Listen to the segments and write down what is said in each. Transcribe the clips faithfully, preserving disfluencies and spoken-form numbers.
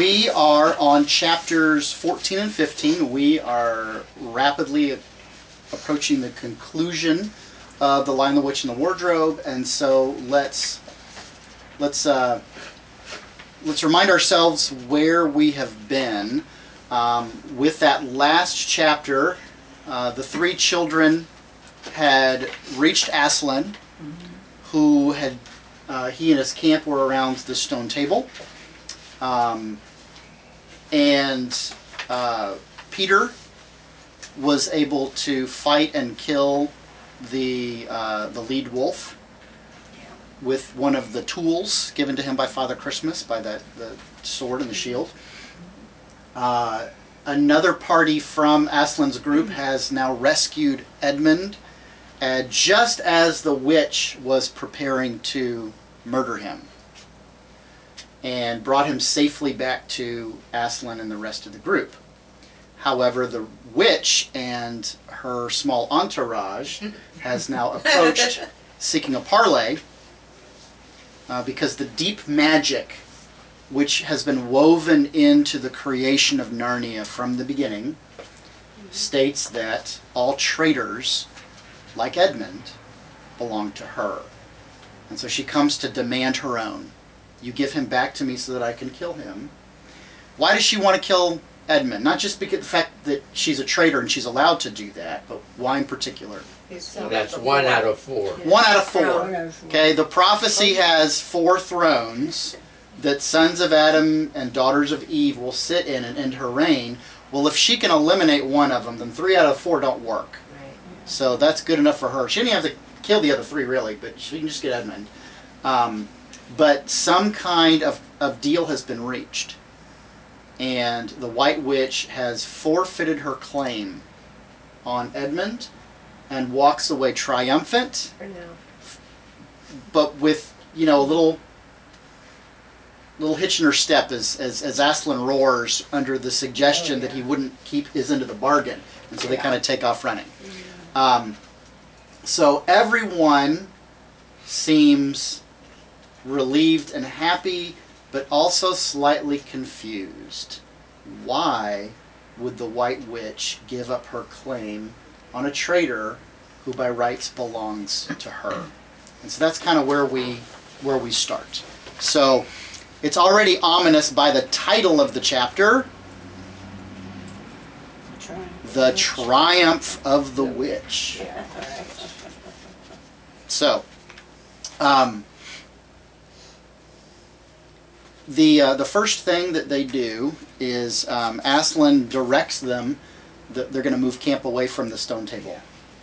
we are on chapters fourteen and fifteen. We are rapidly approaching the conclusion of The Lion, the Witch, and the Wardrobe, and so let's let's uh, let's remind ourselves where we have been. Um, with that last chapter, uh, the three children had reached Aslan, who had uh, he and his camp were around the stone table, um, and uh, Peter was able to fight and kill the uh, the lead wolf with one of the tools given to him by Father Christmas, by the, the sword and the shield. Uh, another party from Aslan's group has now rescued Edmund, uh, just as the witch was preparing to murder him, and brought him safely back to Aslan and the rest of the group. However, the witch and her small entourage has now approached seeking a parley uh, because the deep magic which has been woven into the creation of Narnia from the beginning states that all traitors, like Edmund, belong to her. And so she comes to demand her own. You give him back to me so that I can kill him. Why does she want to kill Edmund? Not just because the fact that she's a traitor and she's allowed to do that, but why in particular? So that's one out of four. One out of four. Okay, the prophecy has four thrones that sons of Adam and daughters of Eve will sit in and end her reign. Well, if she can eliminate one of them, then three out of four don't work. Right. So that's good enough for her. She didn't have to kill the other three, really, but she can just get Edmund. Um, but some kind of, of deal has been reached, and the White Witch has forfeited her claim on Edmund and walks away triumphant, For now. but with, you know, a little little hitch in her step as, as, as Aslan roars under the suggestion oh, yeah. that he wouldn't keep his end of the bargain. And so yeah. they kind of take off running. Mm-hmm. Um, so everyone seems relieved and happy, but also slightly confused. Why would the White Witch give up her claim on a traitor who by rights belongs to her? And so that's kind of where we where we start. So it's already ominous by the title of the chapter, The Triumph of the Witch. So, um, the uh, the first thing that they do is um, Aslan directs them that they're going to move camp away from the stone table.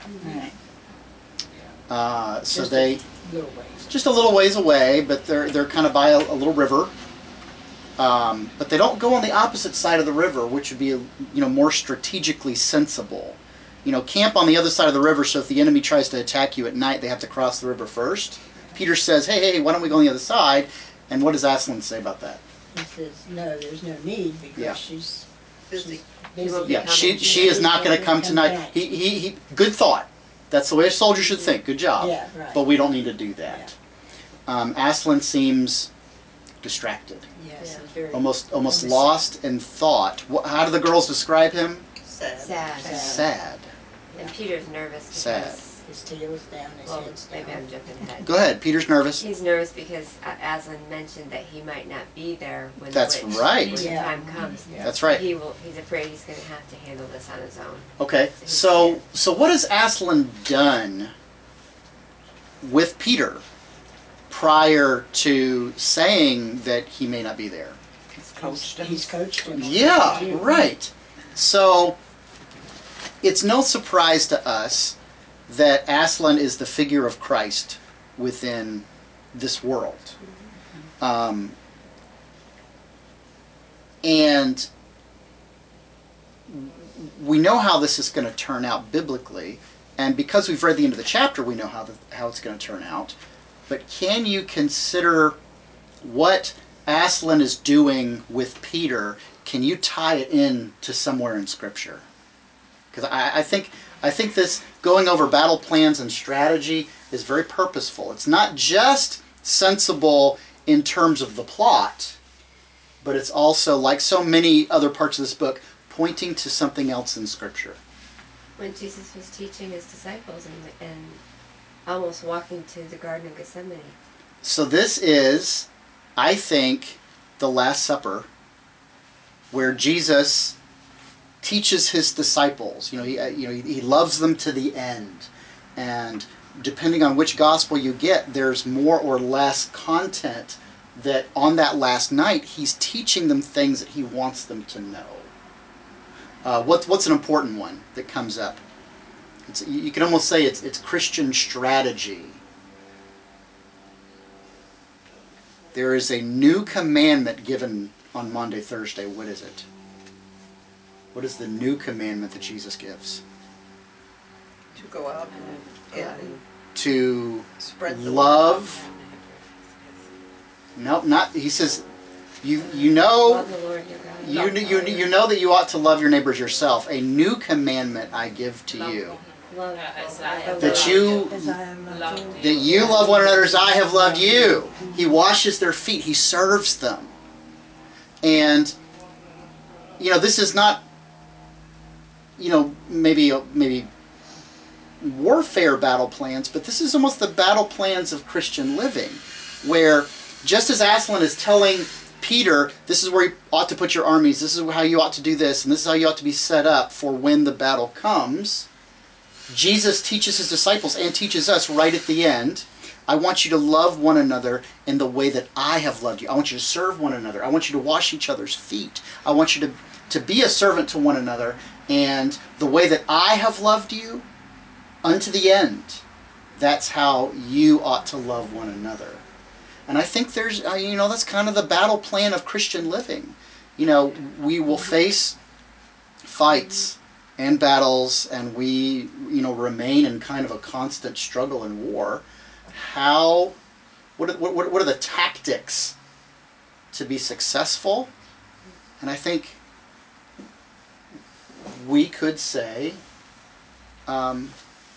Uh, so just they a little ways. just a little ways away, but they're they're kind of by a, a little river. Um, but they don't go on the opposite side of the river, which would be you know more strategically sensible. You know, camp on the other side of the river, so if the enemy tries to attack you at night, they have to cross the river first. Peter says, "Hey, hey, why don't we go on the other side?" And what does Aslan say about that? He says, "No, there's no need because yeah. she's busy." busy. Yeah, she she is not going to come tonight. He, he he. Good thought. That's the way a soldier should think. Good job. Yeah, right. But we don't need to do that. Yeah. Um, Aslan seems distracted. Yes, yeah. very almost almost lost in thought. What, how do the girls describe him? Sad. Sad. Sad. Sad. And Peter's nervous because Sad. His tail's down, his well, head's down. maybe I'm jumping ahead. Go ahead. Peter's nervous. He's nervous because uh, Aslan mentioned that he might not be there when That's the witch, right. when Yeah. the time comes. Yeah. That's right. He will. He's afraid he's going to have to handle this on his own. Okay. So so what has Aslan done with Peter prior to saying that he may not be there? He's coached him. He's coached him. Yeah, right. So it's no surprise to us that Aslan is the figure of Christ within this world. Um, and we know how this is going to turn out biblically, and because we've read the end of the chapter, we know how, the, how it's going to turn out. But can you consider what Aslan is doing with Peter? Can you tie it in to somewhere in Scripture? Because I, I think I think this going over battle plans and strategy is very purposeful. It's not just sensible in terms of the plot, but it's also, like so many other parts of this book, pointing to something else in Scripture. When Jesus was teaching his disciples and, and almost walking to the Garden of Gethsemane. So this is, I think, the Last Supper, where Jesus teaches his disciples. You know, he, you know, he, he loves them to the end. And depending on which gospel you get, there's more or less content that on that last night, he's teaching them things that he wants them to know. Uh, what, what's an important one that comes up? It's, you can almost say it's, it's Christian strategy. There is a new commandment given on Maundy, Thursday. What is it? What is the new commandment that Jesus gives? To go out and, and To spread the love. Nope, not. He says, you you know, Love the Lord your God. you you you know that you ought to love your neighbors yourself. A new commandment I give to you, Love that you As I am loved you. that you love one another as I have loved you. He washes their feet. He serves them, and you know this is not. You know maybe maybe. warfare battle plans, but this is almost the battle plans of Christian living, where just as Aslan is telling Peter, this is where you ought to put your armies, this is how you ought to do this, and this is how you ought to be set up for when the battle comes, Jesus teaches his disciples and teaches us right at the end, I want you to love one another in the way that I have loved you. I want you to serve one another. I want you to wash each other's feet. I want you to, to be a servant to one another, and the way that I have loved you, unto the end. That's how you ought to love one another. And I think there's, uh, you know, that's kind of the battle plan of Christian living. You know, we will face fights and battles, and we, you know, remain in kind of a constant struggle and war. How, what are, what, what are the tactics to be successful? And I think we could say, um,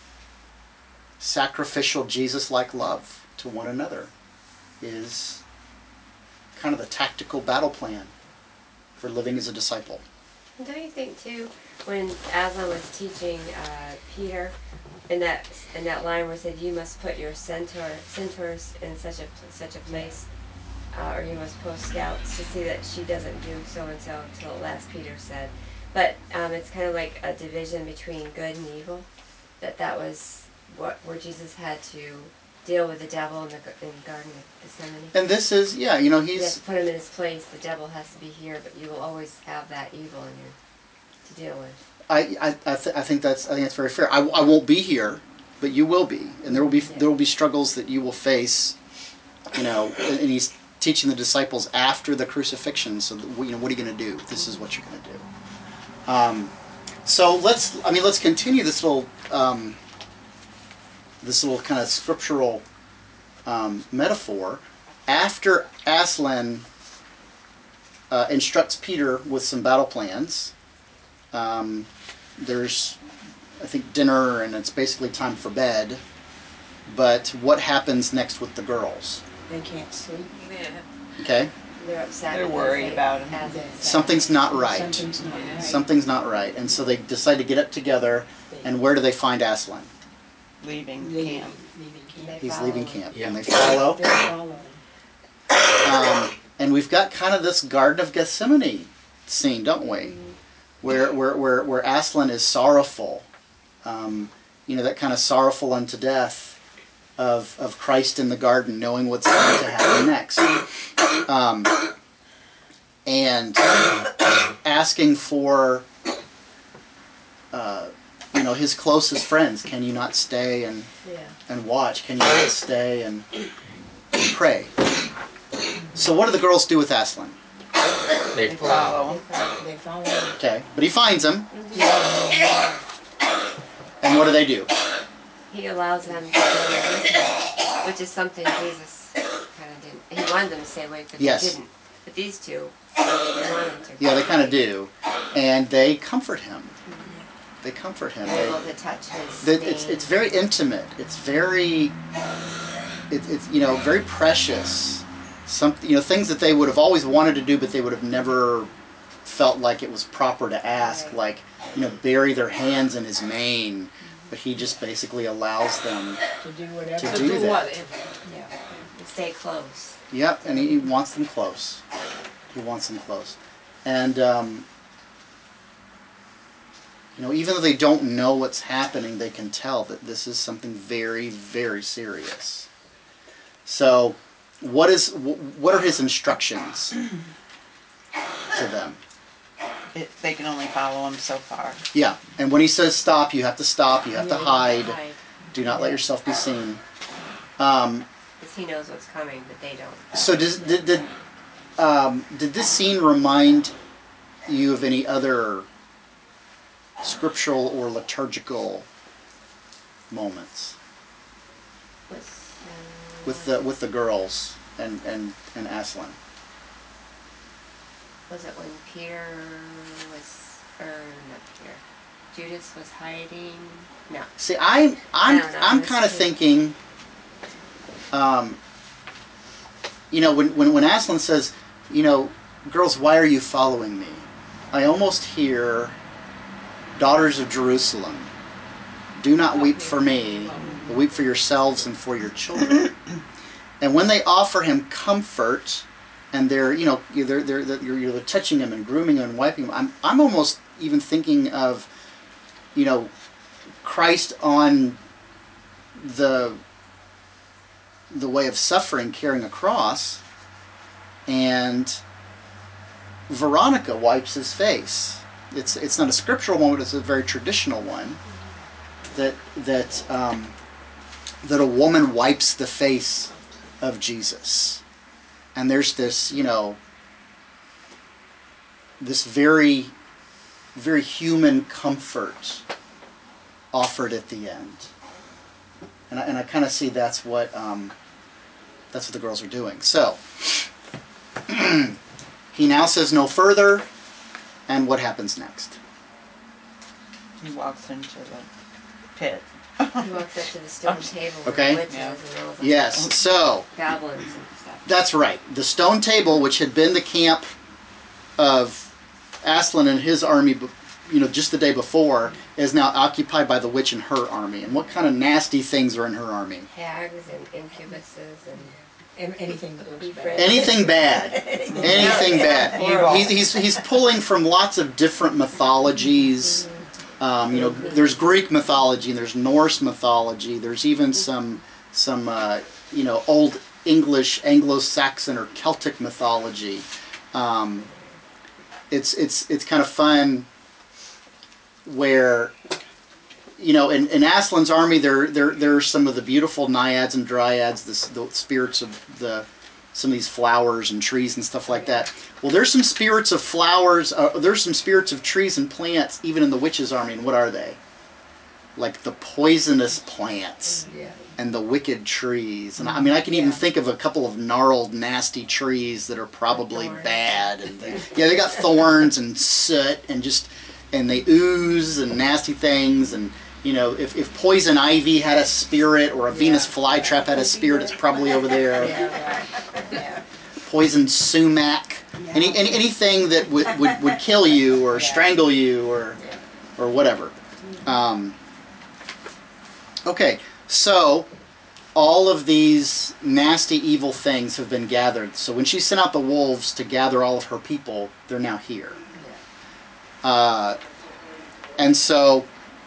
sacrificial Jesus-like love to one another is kind of the tactical battle plan for living as a disciple. Don't you think too, when Aslan was teaching uh, Peter, in that in that line where it said, "You must put your centaur centaurs in such a such a place, uh, or you must post scouts to see that she doesn't do so and so," until the last Peter said. But um, it's kind of like a division between good and evil. That that was what where Jesus had to deal with the devil in the, in the Garden of Gethsemane. And this is, yeah, you know, You have he's... to put him in his place. The devil has to be here, but you will always have that evil in you to deal with. I I I, th- I think that's I think that's very fair. I, I won't be here, but you will be, and there will be Yeah. there will be struggles that you will face. You know, and, and he's teaching the disciples after the crucifixion. So that, you know, what are you going to do? This is what you're going to do. Um, so let's I mean let's continue this little um, this little kind of scriptural um, metaphor. After Aslan uh, instructs Peter with some battle plans. Um, there's, I think, dinner, and it's basically time for bed. But what happens next with the girls? They can't sleep. Yeah. Okay? They're upset. They're because worried they- about him. as it's, uh, Something's not right. Something's not right. Something's not right. And so they decide to get up together, and where do they find Aslan? Leaving Leaving, camp. leaving They camp. He's follow leaving him. camp. Yeah. And they follow. They follow him. Um, and we've got kind of this Garden of Gethsemane scene, don't we? Where, where, where, where Aslan is sorrowful. Um, you know, that kind of sorrowful unto death of, of Christ in the garden, knowing what's going to happen next. Um, and asking for, uh, you know, his closest friends, can you not stay and, Yeah. and watch? Can you not stay and, and pray? So what do the girls do with Aslan? They They follow. follow. They follow him. Okay, but he finds him. And what do they do? He allows them to go with him, which is something Jesus kind of didn't. He wanted them to stay awake, but Yes. they didn't. But these two, they wanted them to. Yeah, they kind of do. And they comfort him. They comfort him. They're They, able to touch his that it's it's very intimate. It's very, it, it's you know very precious. some, you know, things that they would have always wanted to do, but they would have never felt like it was proper to ask, Right. like, you know, bury their hands in his mane. But he just basically allows them To do whatever. to To do do that. whatever. Yeah. And stay close. Yep, and he wants them close. He wants them close. And, um, you know, even though they don't know what's happening, they can tell that this is something very, very serious. So, what is wh- what are his instructions to them? It, they can only follow him so far. Yeah, and when he says stop, you have to stop. You have to Yeah. hide. Hide. Do not let yourself be seen. Um, Because he knows what's coming, but they don't. so, does, did did um, did this scene remind you of any other scriptural or liturgical moments What's, uh, with the with the girls and and and Aslan? Was it when Peter was, or not Peter, Judas was hiding? No. See, I I'm I don't know, I'm this kind of too. thinking, um, you know, when when when Aslan says, you know, girls, why are you following me? I almost hear, daughters of Jerusalem, do not weep for me, but weep for yourselves and for your children. And when they offer him comfort, and they're, you know, they're, they're, they're, you're, you're touching him and grooming him and wiping him, I'm, I'm almost even thinking of, you know, Christ on the, the way of suffering, carrying a cross, and Veronica wipes his face. It's, it's not a scriptural moment, it's a very traditional one, that, that, um, that a woman wipes the face of Jesus. And there's this, you know, this very, very human comfort offered at the end. And I, and I kind of see that's what, um, that's what the girls are doing. So, he now says no further, and what happens next? He walks into the pit. He walks up to the stone table with Okay. the witches Yeah. and all the Yes, so, goblins and stuff. that's right. The stone table, which had been the camp of Aslan and his army, you know, just the day before, is now occupied by the witch and her army. And what kind of nasty things are in her army? Hags and incubuses and An- Anything that looks bad. Right. Anything bad. Anything bad. Evil. He's, he's, he's pulling from lots of different mythologies. Um, you know, there's Greek mythology, and there's Norse mythology. There's even some, some uh, you know, old English, Anglo-Saxon, or Celtic mythology. Um, it's it's it's kind of fun where, you know, in, in Aslan's army, there there there are some of the beautiful naiads and dryads, the, the spirits of the some of these flowers and trees and stuff like that. Well, there's some spirits of flowers. Uh, there's some spirits of trees and plants even in the witch's army. And what are they? Like the poisonous plants Yeah. and the wicked trees. And I mean, I can even Yeah. think of a couple of gnarled, nasty trees that are probably Thorns. bad. And they, yeah, they got thorns and soot and just and they ooze and nasty things. And you know, if, if poison ivy had a spirit or a Venus flytrap had a spirit, it's probably over there. Yeah, right. Yeah. Poison sumac, any, any anything that would, would, would kill you or strangle you or or whatever. Um, okay, so all of these nasty, evil things have been gathered. So when she sent out the wolves to gather all of her people, they're now here. Uh, and so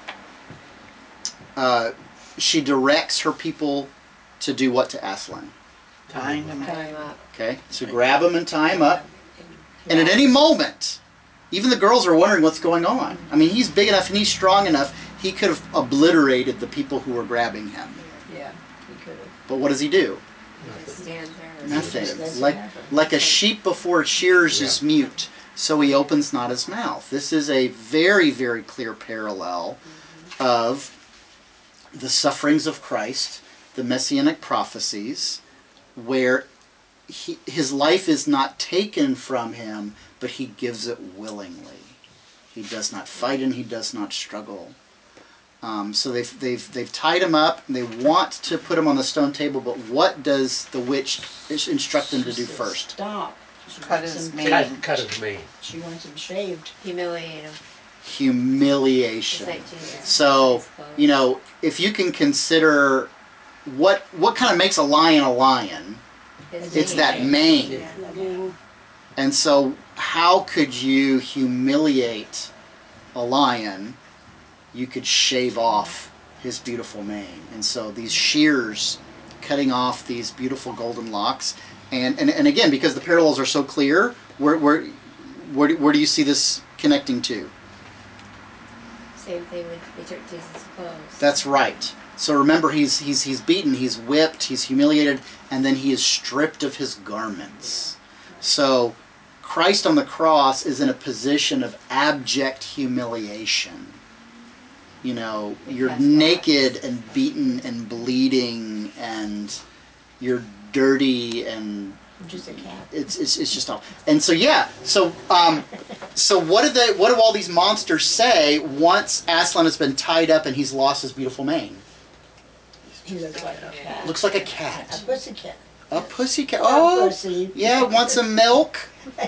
uh, she directs her people to do what to Aslan? Tying him. tie him up. Okay, so grab him and tie him up. And at any moment, even the girls are wondering what's going on. I mean, he's big enough and he's strong enough, he could have obliterated the people who were grabbing him. Yeah, he could have. But what does he do? He just stands there. and- Nothing. Just lets it Like, happen. like a sheep before it shears is mute, so he opens not his mouth. This is a very, very clear parallel of the sufferings of Christ, the messianic prophecies, where he, his life is not taken from him, but he gives it willingly. He does not fight and he does not struggle. Um, so they've, they've, they've tied him up, and they want to put him on the stone table, but what does the witch instruct them to do She says, first? Stop. She Cut wants his him mane. Cut, shaved. cut his mane. She wants him shaved. Humiliate him. Humiliation. Just like Jesus. So, His clothes. you know, if you can consider what what kind of makes a lion a lion, His it's mane. that mane. Yeah. And so how could you humiliate a lion? You could shave off his beautiful mane. And so these shears cutting off these beautiful golden locks. And, and, and again, because the parallels are so clear, where, where, where, do, where do you see this connecting to? Same thing when they took Jesus' clothes. That's right. So remember, he's, he's, he's beaten, he's whipped, he's humiliated, and then he is stripped of his garments. So Christ on the cross is in a position of abject humiliation. You know, you're Cast naked lots. and beaten and bleeding, and you're dirty, and Just a cat. it's it's, it's just all. And so yeah, so um, so what do they? What do all these monsters say once Aslan has been tied up and he's lost his beautiful mane? He looks like a cat. Looks like a A cat, pussycat. a pussycat. Poor Oh, pussy. yeah, wants some milk.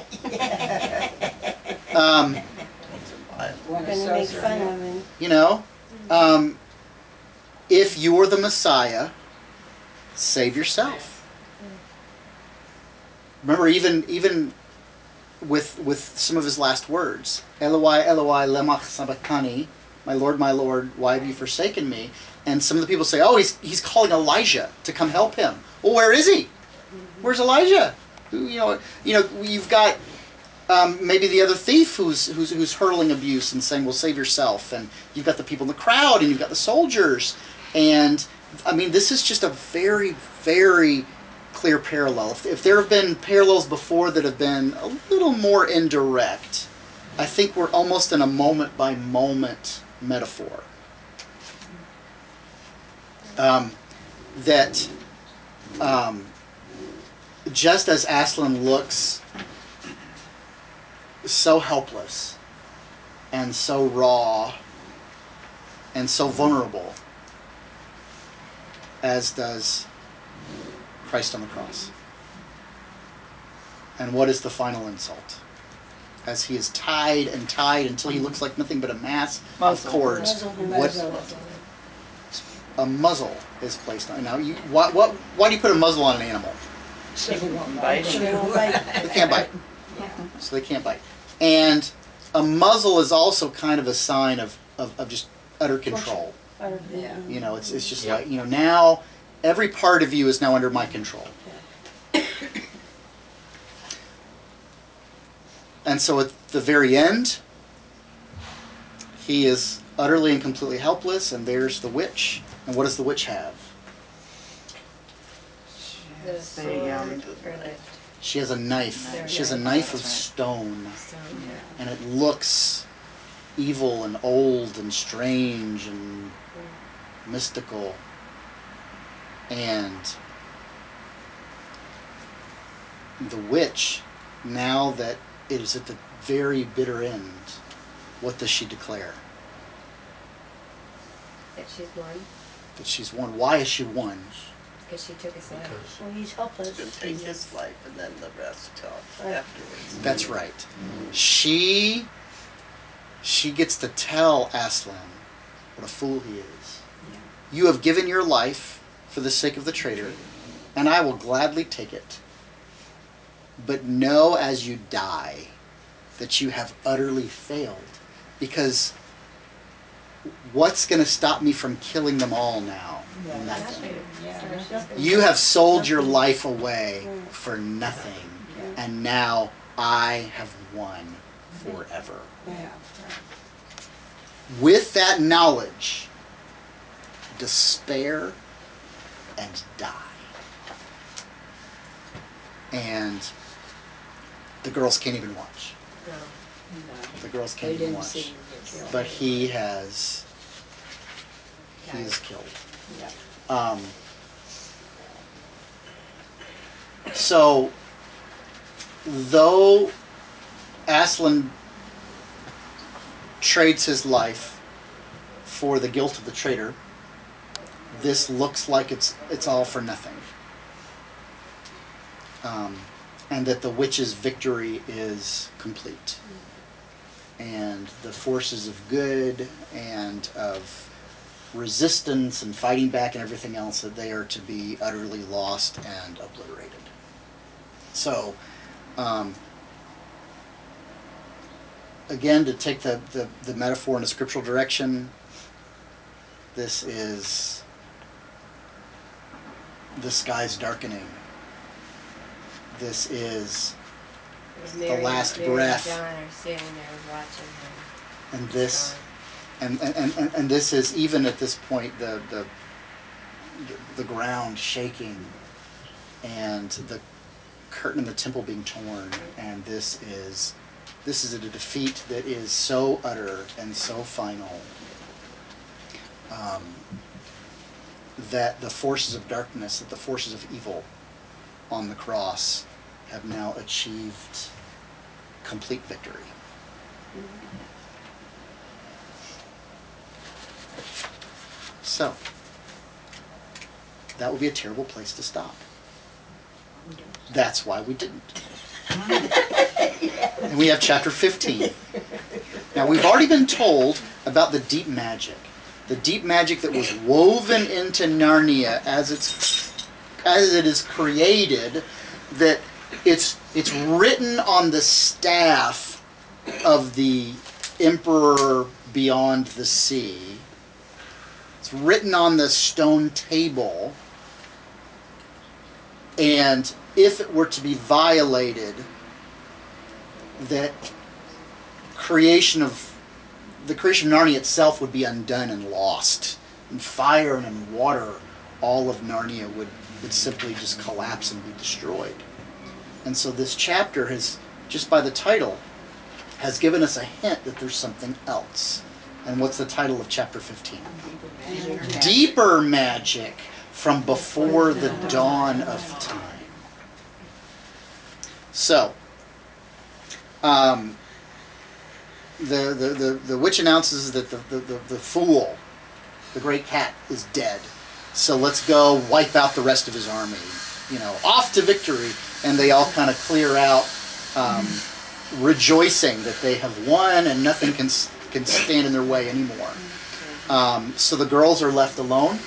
Um, Wanna Gonna suss make her fun milk. of him. you know, um, if you're the Messiah, save yourself. Remember, even even with with some of his last words, Eloi, Eloi, lema sabachthani, my Lord, my Lord, why have you forsaken me? And some of the people say, oh, he's he's calling Elijah to come help him. Well, where is he? Where's Elijah? Who, you know, you know, you've got um, maybe the other thief who's, who's who's hurling abuse and saying, well, save yourself. And you've got the people in the crowd, and you've got the soldiers. And I mean, this is just a very, very clear parallel. If, if there have been parallels before that have been a little more indirect, I think we're almost in a moment by moment metaphor. Um, that um, just as Aslan looks so helpless and so raw and so vulnerable, as does Christ on the cross. And what is the final insult? As he is tied and tied until he looks like nothing but a mass Muzzle. of cords. Muzzle him, What muzzle. a muzzle is placed on. Now, you, why, what, why do you put a muzzle on an animal? So they won't Bite. bite. So they won't bite. They can't bite. So they can't bite. And a muzzle is also kind of a sign of, of, of just utter control. Yeah. You know, it's, it's just Yep. like, you know, now every part of you is now under my control. And so at the very end, he is utterly and completely helpless, and there's the witch. And what does the witch have? The The, sword um, or the She has a knife. There She has a you go. knife of That's right. stone. stone. And it looks evil and old and strange and mystical. And the witch, now that it is at the very bitter end, what does she declare? That she's won That she's won. Why is she won? because she took his life. Because Well, he's helpless. He's gonna take his life and then the rest till afterwards. That's right. She she gets to tell Aslan what a fool he is. You have given your life for the sake of the traitor, and I will gladly take it. But know as you die that you have utterly failed, because what's going to stop me from killing them all now? Yeah, Nothing. Yeah, So she's nothing. gonna You die. have sold your life away for nothing, and now I have won forever. Yeah. With that knowledge, despair and die. And the girls can't even watch. No. No. The girls They can't even didn't watch. see him get killed. But he has, he is killed. Yeah. Um, so, though Aslan trades his life for the guilt of the traitor, this looks like it's it's all for nothing. Um, and that the witch's victory is complete. And the forces of good and of resistance and fighting back and everything else, that they are to be utterly lost and obliterated. So, um, again, to take the, the, the metaphor in a scriptural direction, this is the sky's darkening. This is Mary, last Mary breath. and John are standing there watching him. And this, and, and, and, and this is, even at this point, the, the, the ground shaking and the curtain in the temple being torn, and this is, this is a defeat that is so utter and so final, um, that the forces of darkness, that the forces of evil on the cross have now achieved complete victory. So, that would be a terrible place to stop. That's why we didn't. And we have chapter fifteen. Now, we've already been told about the deep magic. The deep magic that was woven into Narnia as it's as it is created, that it's it's written on the staff of the emperor beyond the sea. It's written on the stone table, and if it were to be violated, that creation of the creation of Narnia itself would be undone and lost. In fire and in water, all of Narnia would, would simply just collapse and be destroyed. And so this chapter has, just by the title, has given us a hint that there's something else. And what's the title of chapter fifteen? Deeper magic from before the dawn of time. So, um, the, the, the, the witch announces that the, the, the, the fool, the great cat, is dead. So let's go wipe out the rest of his army. You know, off to victory. And they all kind of clear out, um, rejoicing that they have won and nothing can can stand in their way anymore. Um, so the girls are left alone.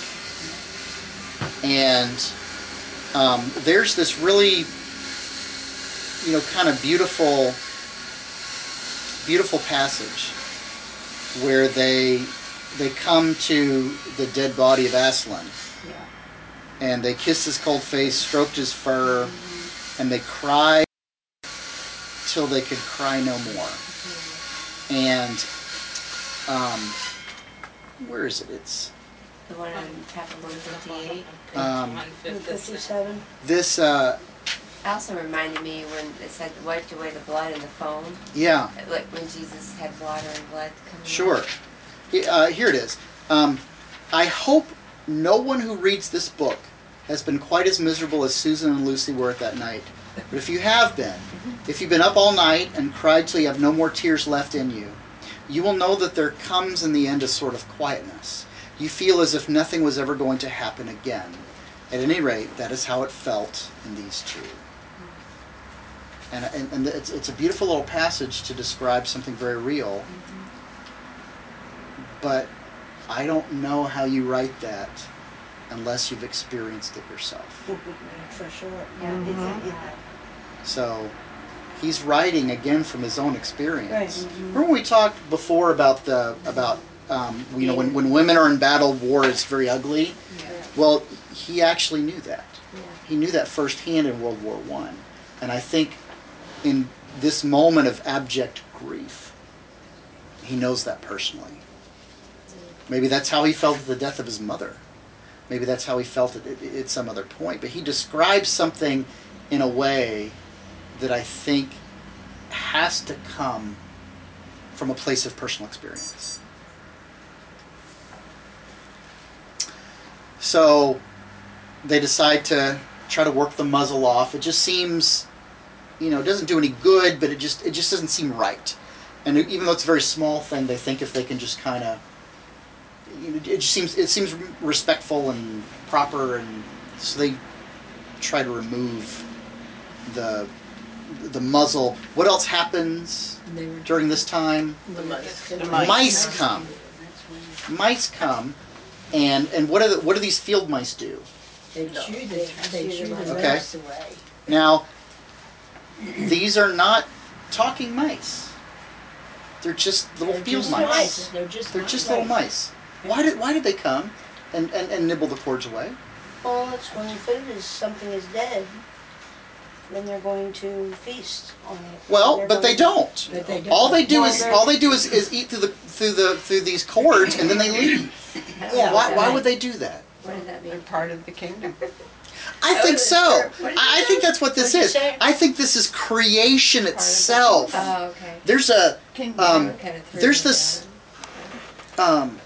And um, there's this really, you know, kind of beautiful, beautiful passage where they they come to the dead body of Aslan. Yeah. And they kissed his cold face, stroked his fur, and they cried till they could cry no more. And um, where is it? It's The one on chapter one fifty-eight. um, fifty-seven. this. Uh, Also reminded me when it said wiped away the blood and the foam, yeah, like when Jesus had water and blood coming sure. out. Uh, here it is. Um, I hope no one who reads this book has been quite as miserable as Susan and Lucy were at that night. But if you have been, if you've been up all night and cried till you have no more tears left in you, you will know that there comes in the end a sort of quietness. You feel as if nothing was ever going to happen again. At any rate, that is how it felt in these two. And, and, and it's, it's a beautiful little passage to describe something very real. But I don't know how you write that unless you've experienced it yourself. For sure. Yeah, Mhm. yeah. So he's writing again from his own experience. Right. Mhm. Remember when we talked before about the about um, you know when, when women are in battle, war is very ugly. Yeah. Well, he actually knew that. Yeah. He knew that firsthand in World War One, and I think in this moment of abject grief, he knows that personally. Maybe that's how he felt at the death of his mother. Maybe that's how he felt at, at, at some other point. But he describes something in a way that I think has to come from a place of personal experience. So they decide to try to work the muzzle off. It just seems, you know, it doesn't do any good, but it just it just doesn't seem right. And even though it's a very small thing, they think if they can just kind of you know, it just seems it seems respectful and proper, and so they try to remove the the muzzle. What else happens during this time? The mice. The Mice, mice. come. Mice come, and and what do the, what do these field mice do? They No. chew the, they chew the Okay. mice away. Now, these are not talking mice. They're just little They're field just mice. They're just They're just little mice. Why did why did they come and, and, and nibble the cords away? Well, it's when food is, something is dead, then they're going to feast on it. Well, They're but they going don't. to- But they don't. All they do No, is they're- all they do is, is eat through the through the through these cords and then they leave. I don't Yeah. know Why what why that would they do that? means. What does that They're mean? part of the kingdom. I think so. What did you I I say? think that's what this What'd you is. say? I think this is creation Part of the- itself. Oh, okay. There's a Kingdom. um, Kind of threw there's me this down. um,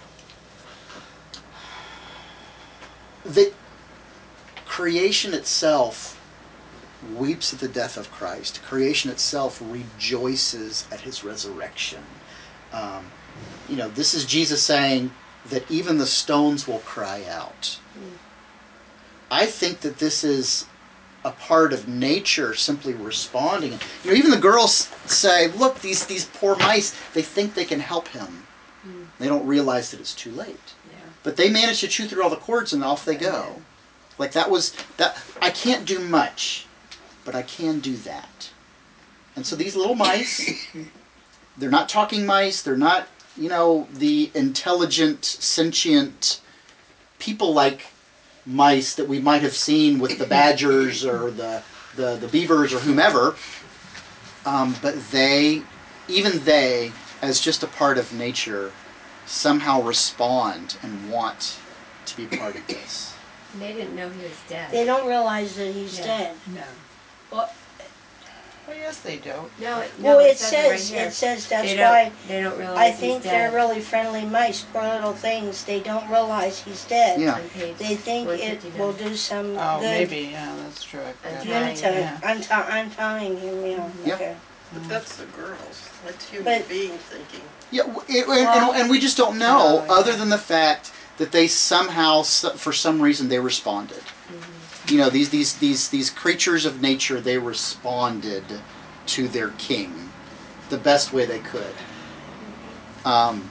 the creation itself weeps at the death of Christ. Creation itself rejoices at his resurrection. Um, you know, this is Jesus saying that even the stones will cry out. I think that this is a part of nature simply responding. You know, even the girls say, look, these, these poor mice, they think they can help him. Mm. They don't realize that it's too late. Yeah. But they manage to chew through all the cords and off they go. Like that was, that I can't do much, but I can do that. And so these little mice, they're not talking mice, they're not, you know, the intelligent, sentient, people-like mice that we might have seen with the badgers or the, the, the beavers or whomever. Um, but they, even they, as just a part of nature, somehow respond and want to be part of this. And they didn't know he was dead. They don't realize that he's Yeah. dead. No. Well, Well, yes, they do. No, it, no, well, it, it says, says, it right here. it says that's they don't, why they don't realize I he's think dead. they're really friendly mice, poor little things. They don't realize he's dead. Yeah. On page They think one it fifty-nine. will do some Oh, good. maybe, yeah, that's true. I forgot. Untying. Untie, Yeah. untie, untying him, yeah. Yeah. Okay. But that's the girls. That's human But- being thinking. Yeah, w- it, and, Well- and, and we just don't know, Oh, other yeah. than the fact that they somehow, so- for some reason, they responded. You know, these these these these creatures of nature, they responded to their king the best way they could. Um,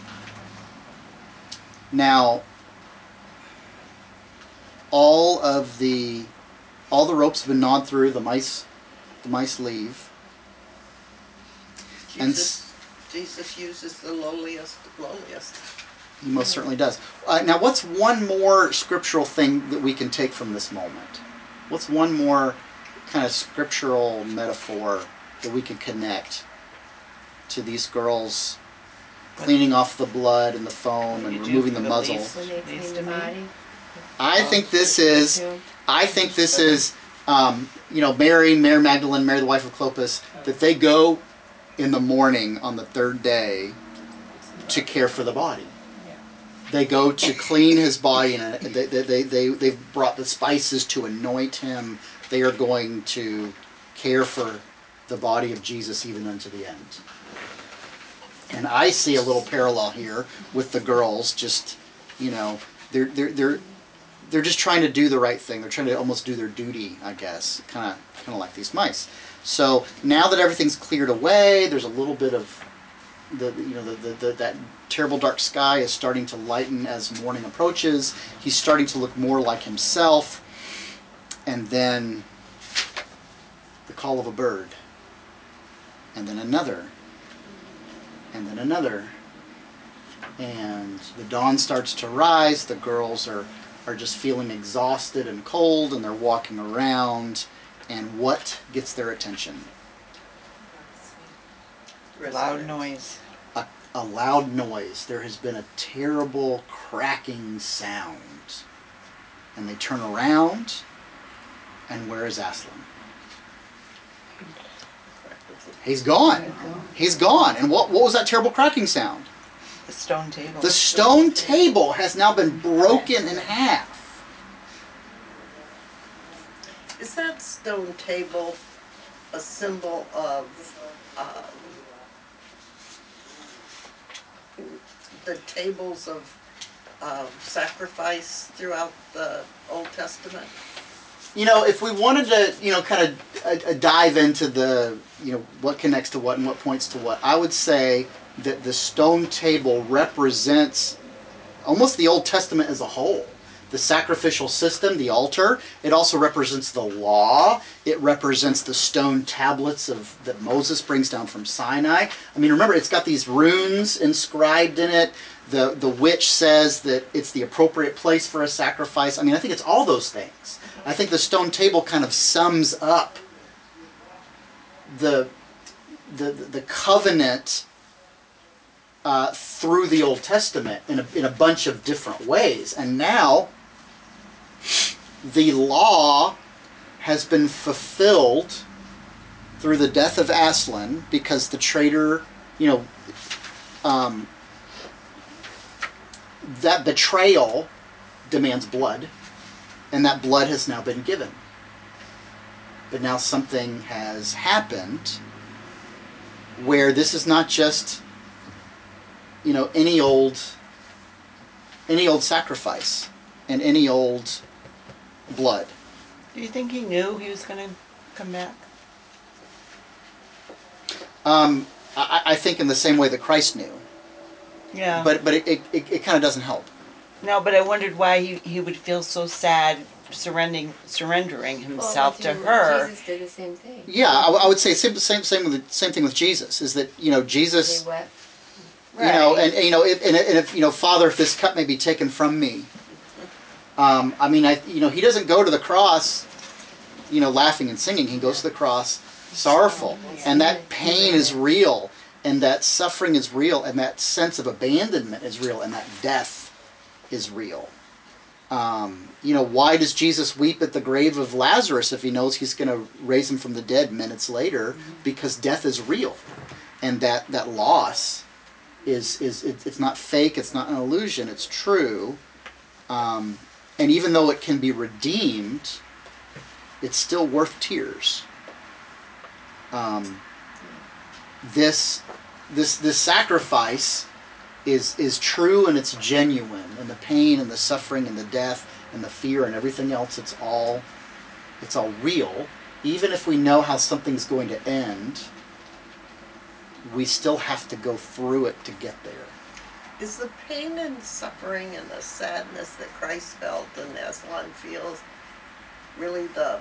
now, all of the all the ropes have been gnawed through. The mice, the mice leave. And Jesus, Jesus uses the lowliest of lowliest. He most certainly does. Uh, now, what's one more scriptural thing that we can take from this moment? What's one more kind of scriptural metaphor that we can connect to these girls cleaning off the blood and the foam and You do removing the the muzzle? least. When they Needs clean to the be. body. I think this is. Tomb. I think this is. Um, you know, Mary, Mary Magdalene, Mary the wife of Clopas, that they go in the morning on the third day to care for the body. They go to clean his body, and they, they, they, they, they've brought the spices to anoint him. They are going to care for the body of Jesus even unto the end. And I see a little parallel here with the girls. Just, you know, they're they're they're they're just trying to do the right thing. They're trying to almost do their duty, I guess. Kind of kind of like these mice. So now that everything's cleared away, there's a little bit of the you know the, the, the that terrible dark sky is starting to lighten as morning approaches. He's starting to look more like himself, and then the call of a bird, and then another, and then another, and the dawn starts to rise. The girls are are just feeling exhausted and cold, and they're walking around, and what gets their attention? Loud noise. A, a loud noise. There has been a terrible cracking sound. And they turn around, and where is Aslan? He's gone. He's gone. And what, what was that terrible cracking sound? The stone table. The stone table has now been broken in half. Is that stone table a symbol of um, the tables of of sacrifice throughout the Old Testament? You know, if we wanted to, you know, kind of uh, uh, dive into the, you know, what connects to what and what points to what, I would say that the stone table represents almost the Old Testament as a whole. The sacrificial system, the altar, it also represents the law. It represents the stone tablets of that Moses brings down from Sinai. I mean, remember, it's got these runes inscribed in it. The, the witch says that it's the appropriate place for a sacrifice. I mean, I think it's all those things. I think the stone table kind of sums up the, the, the covenant uh, through the Old Testament in a, in a bunch of different ways. And now, the law has been fulfilled through the death of Aslan because the traitor, you know, um, that betrayal demands blood, and that blood has now been given. But now something has happened where this is not just, you know, any old, any old sacrifice and any old blood. Do you think he knew he was going to come back? Um, I, I think in the same way that Christ knew. Yeah. But but it, it, it, it kind of doesn't help. No, but I wondered why he, he would feel so sad surrendering surrendering himself well, to with her. Jesus did the same thing. Yeah, I, I would say same same same with the same thing with Jesus is that, you know, Jesus, He wept. you know, Right. and, and you know, if, and, and if you know, Father, if this cup may be taken from me. Um, I mean, I you know, he doesn't go to the cross, you know, laughing and singing. He goes to the cross sorrowful, and that pain is real, and that suffering is real, and that sense of abandonment is real, and that death is real. Um, you know, why does Jesus weep at the grave of Lazarus if he knows he's going to raise him from the dead minutes later? Because death is real, and that, that loss is is it, it's not fake, it's not an illusion, it's true. Um, and even though it can be redeemed, it's still worth tears. Um, this this this sacrifice is is true and it's genuine, and the pain and the suffering and the death and the fear and everything else, it's all it's all real. Even if we know how something's going to end, we still have to go through it to get there. Is the pain and suffering and the sadness that Christ felt and Aslan feels really the,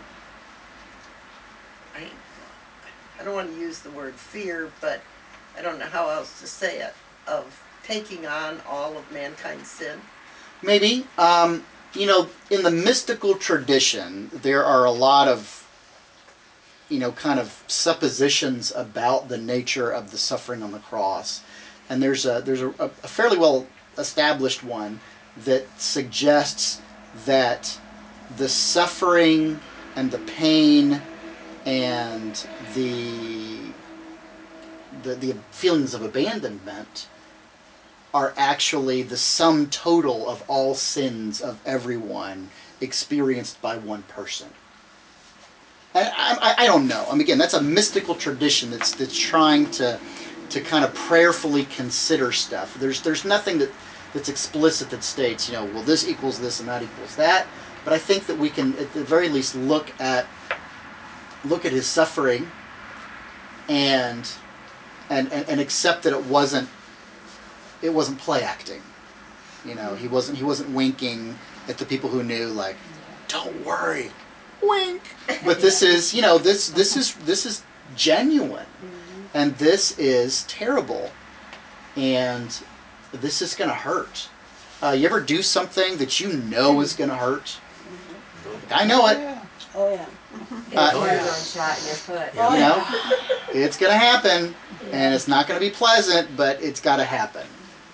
I, I don't want to use the word fear, but I don't know how else to say it, of taking on all of mankind's sin? Maybe. Um, you know, in the mystical tradition, there are a lot of, you know, kind of suppositions about the nature of the suffering on the cross. And there's a there's a, a fairly well established one that suggests that the suffering and the pain and the the, the feelings of abandonment are actually the sum total of all sins of everyone experienced by one person. And I, I, I don't know. I mean, again, that's a mystical tradition that's that's trying to to kind of prayerfully consider stuff. There's there's nothing that that's explicit that states, you know, well, this equals this and that equals that. But I think that we can, at the very least, look at look at his suffering and and and, and accept that it wasn't it wasn't play acting. You know, he wasn't he wasn't winking at the people who knew, like, don't worry, wink. But this is, you know, this this is this is genuine. And this is terrible, and this is going to hurt. Uh, you ever do something that you know is going to hurt? I know it. Oh, yeah. Get Uh, a cortisone shot in your foot. You know, it's going to happen, and it's not going to be pleasant, but it's got to happen.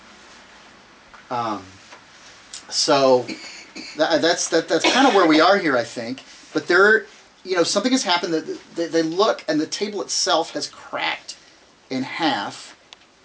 Um, so that, that's that, that's kind of where we are here, I think. But there, you know, something has happened that they, they look, and the table itself has cracked in half,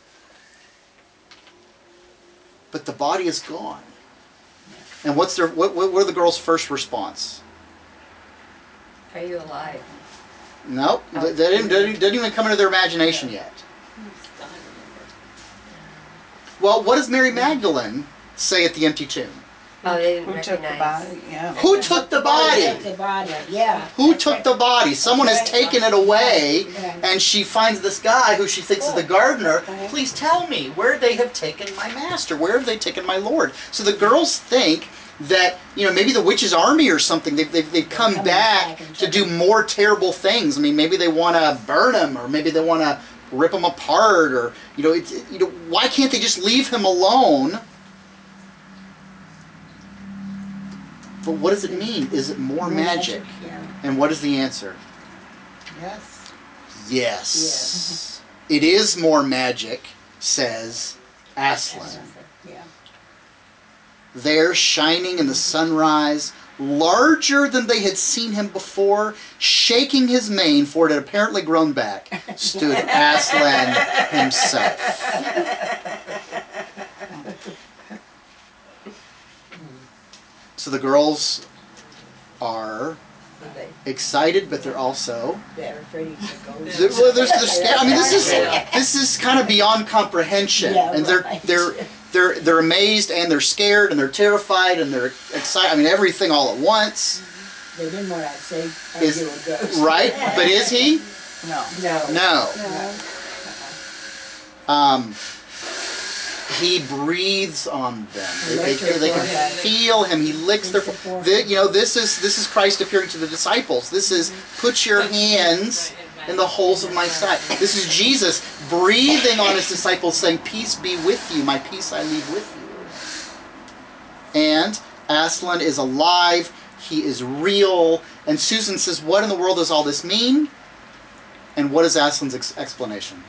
but the body is gone. And what's their what, what were the girls' first response? Are you alive? Nope, Oh. they, they didn't, they didn't even come into their imagination yet. Well, what does Mary Magdalene say at the empty tomb? Oh, they didn't Who took the recognize. body? Yeah. Who took the body? Took the body, yeah. Who took the body? Someone has taken it away, Yeah. and she finds this guy who she thinks is the gardener. Okay. Please tell me, where they have taken my master? Where have they taken my lord? So the girls think that, you know, maybe the witch's army or something, they've, they've, they've come coming back back and to took do him. more terrible things. I mean, maybe they want to burn him, or maybe they want to rip him apart, or, you know, it's, you know, why can't they just leave him alone? But what does it mean? Is it more magic? Yeah. And what is the answer? Yes. Yes. It is more magic, says Aslan. Yeah. There, shining in the sunrise, larger than they had seen him before, shaking his mane, for it had apparently grown back, stood Aslan himself. So the girls are excited, but they're also They're afraid he's a ghost. They're, well, they're, they're scared. I mean, this is this is kind of beyond comprehension, Yeah, and they're right. they're they're they're amazed and they're scared and they're terrified and they're excited. I mean, everything all at once. They didn't want to say, are Is you a ghost? right, but is he? No. No. No. No. Um, he breathes on them. They, they, Lick they their can forehead. feel him. He licks their. Lick their fo- forehead. the- You know, this is this is Christ appearing to the disciples. This is put your hands in the holes of my side. This is Jesus breathing on his disciples, saying, "Peace be with you. My peace I leave with you." And Aslan is alive. He is real. And Susan says, "What in the world does all this mean?" And what is Aslan's ex- explanation?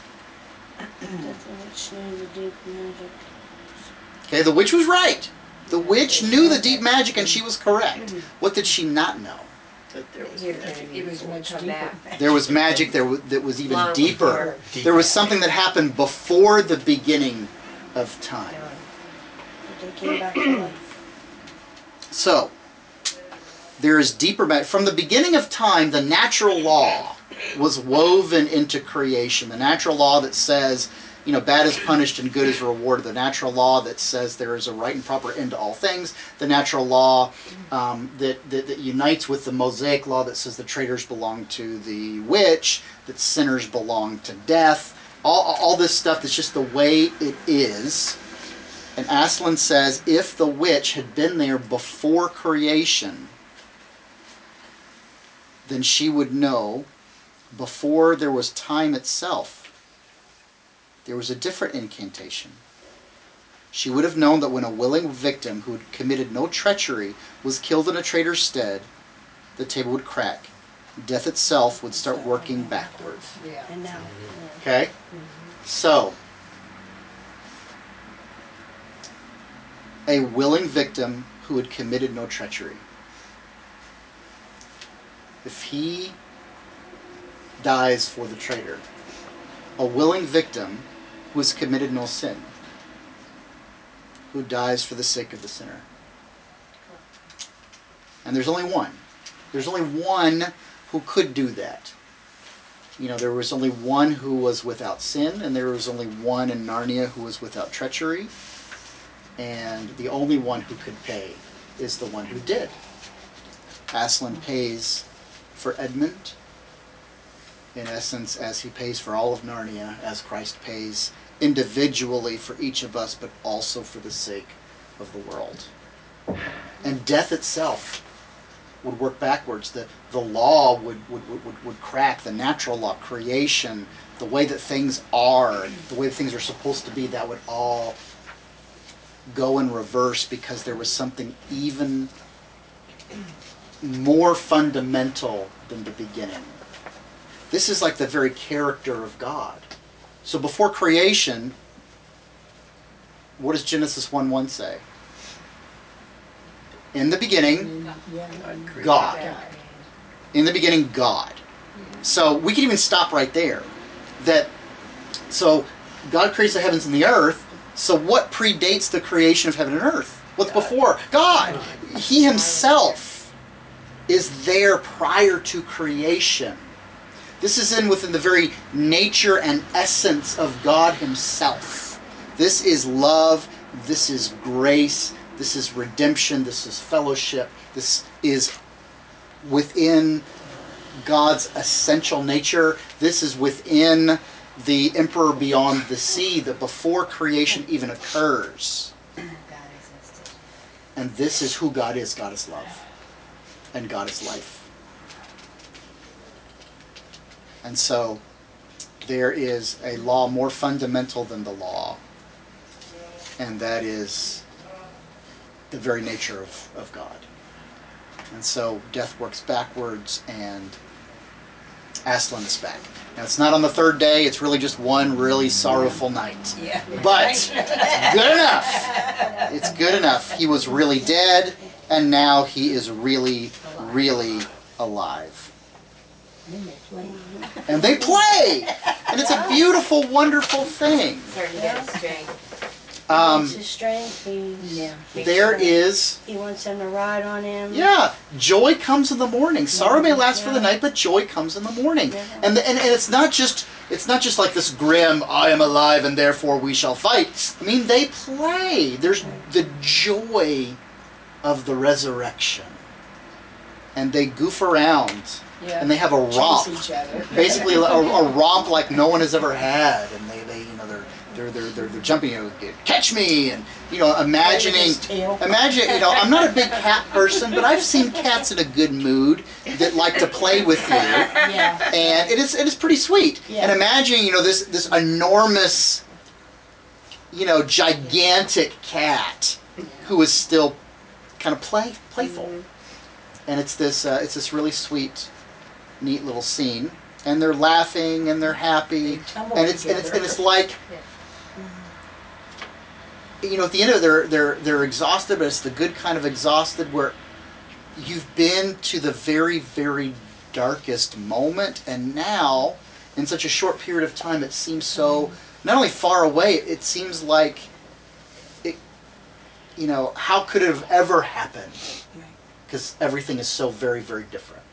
Okay, the witch was right. The witch knew the deep magic and she was correct. What did she not know? That there was He was magic. gonna It was much come deeper. back. There was magic there w- that was even Long deeper. before. There was something that happened before the beginning of time. They came back to life. So, there is deeper magic. From the beginning of time, the natural law was woven into creation. The natural law that says, you know, bad is punished and good is rewarded. The natural law that says there is a right and proper end to all things. The natural law um, that, that, that unites with the Mosaic law that says the traitors belong to the witch, that sinners belong to death. All, all this stuff that's just the way it is. And Aslan says if the witch had been there before creation, then she would know before there was time itself, there was a different incantation. She would have known that when a willing victim who had committed no treachery was killed in a traitor's stead, the table would crack. Death itself would start working backwards. Yeah. And now. Okay? So, a willing victim who had committed no treachery. If he dies for the traitor, a willing victim who has committed no sin, who dies for the sake of the sinner. And there's only one. There's only one who could do that. You know, there was only one who was without sin, and there was only one in Narnia who was without treachery. And the only one who could pay is the one who did. Aslan pays for Edmund, in essence, as he pays for all of Narnia, as Christ pays individually for each of us, but also for the sake of the world. And death itself would work backwards. The, the law would, would, would, would crack, the natural law, creation, the way that things are, the way that things are supposed to be, that would all go in reverse because there was something even more fundamental than the beginning. This is like the very character of God. So before creation, what does Genesis one one say? In the beginning, God. In the beginning, God. So we can even stop right there. That so God creates the heavens and the earth. So what predates the creation of heaven and earth? What's before? God. He himself is there prior to creation. This is in within the very nature and essence of God himself. This is love this is grace, this is redemption, this is fellowship, this is within God's essential nature. This is within the emperor beyond the sea, that before creation even occurs. God existed. And this is who God is. God is love. And God is life. And so there is a law more fundamental than the law. And that is the very nature of, of God. And so death works backwards, and Aslan is back. Now, it's not on the third day. It's really just one really sorrowful night. Yeah. But it's good enough. It's good enough. He was really dead, and now he is really, really alive. And they play! And it's a beautiful, wonderful thing. Starting to get his strength. Um, It's his strength. He's, Yeah. there is... he wants them to ride on him. Yeah, joy comes in the morning. Sorrow may last for the Yeah. night, but joy comes in the morning. Yeah. And, the, and and it's not just it's not just like this grim, I am alive and therefore we shall fight. I mean, they play. There's the joy of the resurrection, and they goof around, Yeah. and they have a romp. Chase each other. Basically, a, a romp like no one has ever had, and they, they you know they're. They're, they're, they're, they're jumping, you know, catch me, and, you know, imagining, his tail. imagine, you know, I'm not a big cat person, but I've seen cats in a good mood that like to play with you, Yeah. and it is, it is pretty sweet. Yeah. And imagine, you know, this, this enormous, you know, gigantic cat who is still kind of play, playful. Mm-hmm. And it's this, uh, it's this really sweet, neat little scene, and they're laughing, and they're happy, tumble and it's, and it's, together. and it's like, you know, at the end of it, they're they're they're exhausted, but it's the good kind of exhausted where you've been to the very, very darkest moment, and now, in such a short period of time, it seems so not only far away. It seems like it. You know, how could it have ever happened? Because everything is so very, very different.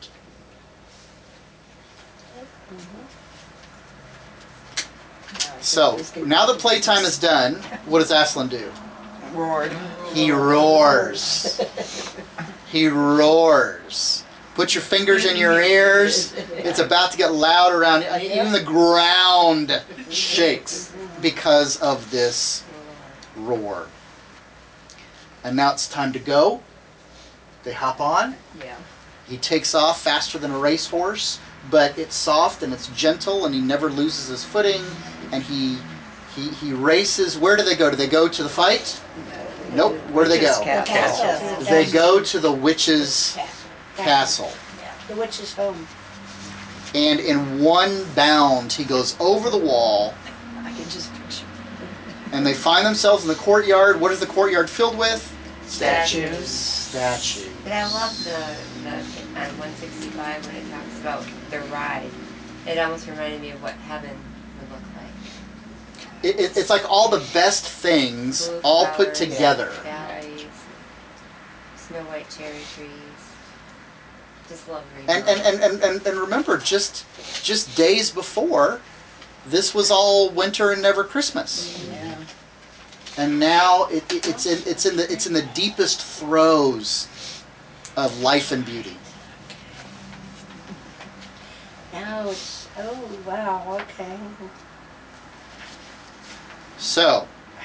So now that playtime is done, what does Aslan do? Roared. He roars. He roars. Put your fingers in your ears. It's about to get loud around. Even the ground shakes because of this roar. And now it's time to go. They hop on. Yeah. He takes off faster than a racehorse, but it's soft and it's gentle, and he never loses his footing. And he he he races. Where do they go? Do they go to the fight? Nope. Where do they Witch's go? Castle. Castle. They go to the witch's Castle. castle. The witch's home. And in one bound, he goes over the wall, I can just picture. and they find themselves in the courtyard. What is the courtyard filled with? Statues. Statues. But I love the, the on one sixty-five when it talks about the ride. It almost reminded me of what heaven would look like. It, it, it's like all the best things Blue all put flowers, together. Valleys, snow white cherry trees. Just love reading. And and, and, and, and and remember, just just days before, this was all winter and never Christmas. Yeah. And now it, it, it's in it's in the it's in the deepest throes of life and beauty. Now it's, oh, wow, okay. So,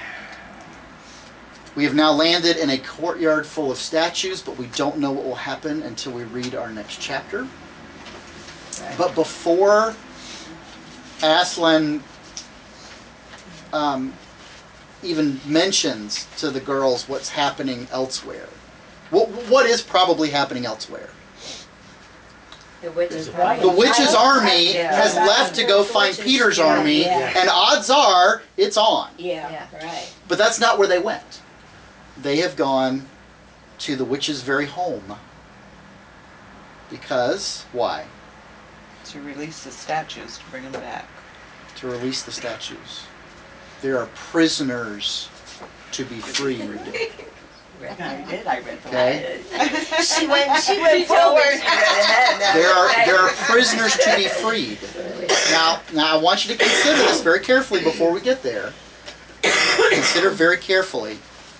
we have now landed in a courtyard full of statues, but we don't know what will happen until we read our next chapter. But before Aslan um, even mentions to the girls what's happening elsewhere, what, what is probably happening elsewhere? The witches. Right. The witch's army Yeah. has left to go find Witches, Peter's yeah, army, yeah. and odds are it's on. Yeah. Yeah. Right. But that's not where they went. They have gone to the witch's very home. Because, why? To release the statues to bring them back. To release the statues. There are prisoners to be freed. I did. I read the Okay? She went, she went forward. There are there are prisoners to be freed. Now, now I want you to consider this very carefully before we get there. consider very carefully,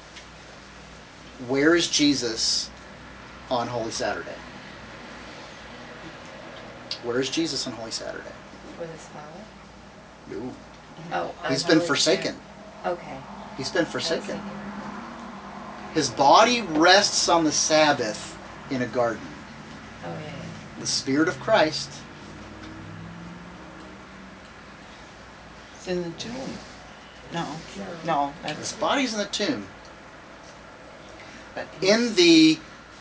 where is Jesus on Holy Saturday? Where is Jesus on Holy Saturday? With his father? No. Oh, on He's been Holy forsaken. Saturday. Okay. He's been I was forsaken. thinking- His body rests on the Sabbath in a garden. Oh, yeah, yeah. The Spirit of Christ. It's in the tomb. No, No. no, His that's, body's in the tomb. but In the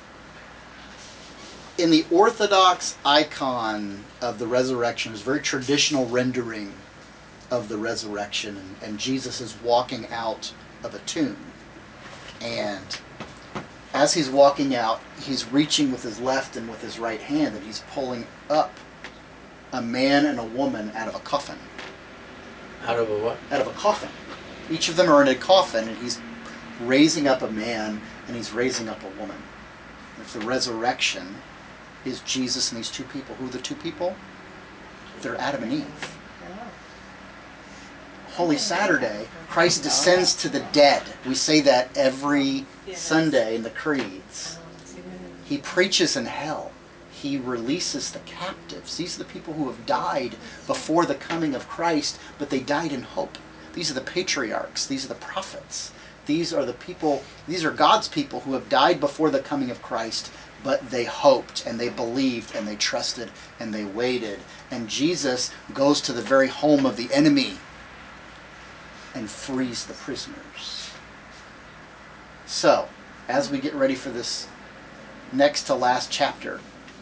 in the Orthodox icon of the resurrection, there's a very traditional rendering of the resurrection, and, and Jesus is walking out of a tomb. And as he's walking out, he's reaching with his left and with his right hand, and he's pulling up a man and a woman out of a coffin. Out of a what? Out of a coffin. Each of them are in a coffin, and he's raising up a man and he's raising up a woman. If the resurrection is Jesus and these two people, who are the two people? They're Adam and Eve. Oh. Holy Saturday, Christ descends to the dead. We say that every Sunday in the creeds. Oh, see what it- He preaches in hell. He releases the captives. These are the people who have died before the coming of Christ, but they died in hope. These are the patriarchs. These are the prophets. These are the people, these are God's people who have died before the coming of Christ, but they hoped and they believed and they trusted and they waited. And Jesus goes to the very home of the enemy and frees the prisoners. So, as we get ready for this next to last chapter,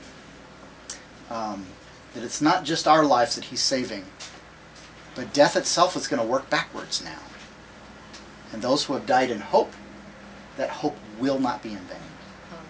um, that it's not just our lives that he's saving, but death itself is going to work backwards now. And those who have died in hope, that hope will not be in vain.